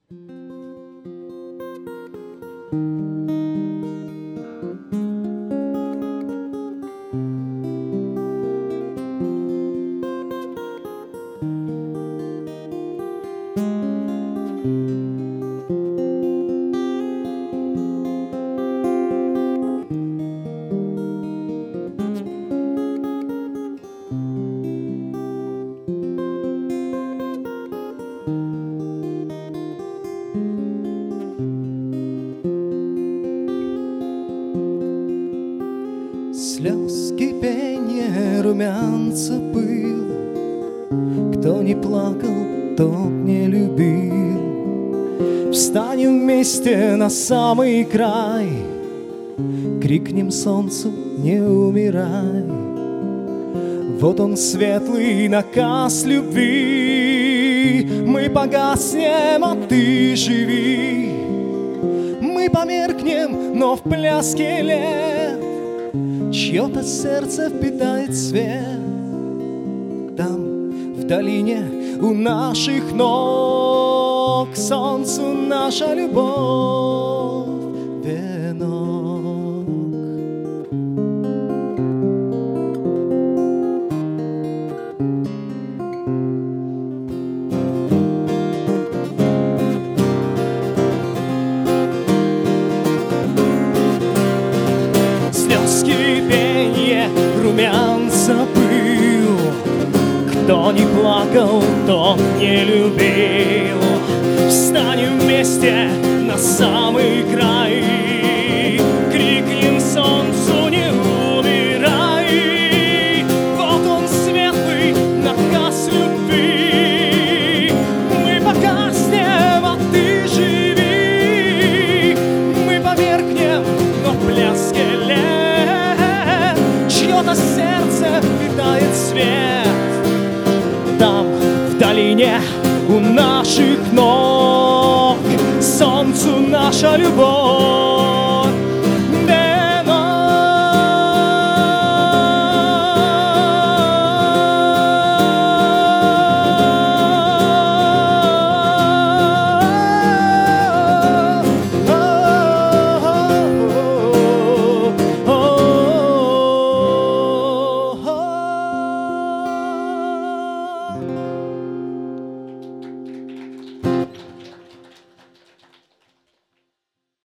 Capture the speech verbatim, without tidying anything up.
Слез, кипенье, румянца, пыл. Кто не плакал, тот не любил. Встанем вместе на самый край, крикнем солнцу: не умирай. Вот он, светлый наказ любви. Мы погаснем, а ты живи. Мы померкнем, но в пляске лет чье-то сердце впитает свет. Там, в долине у наших ног, солнцу наша любовь венок. Кипенье, румянца, пыл. Кто не плакал, тот не любил. Встанем вместе на самый край, крикнем солнцу: не умирай. Вот он, светлый наказ любви. Мы погаснем, а ты живи. Мы померкнем, но в пляске лет чье-то сердце впитает свет. Там, в долине у наших ног, солнцу наша любовь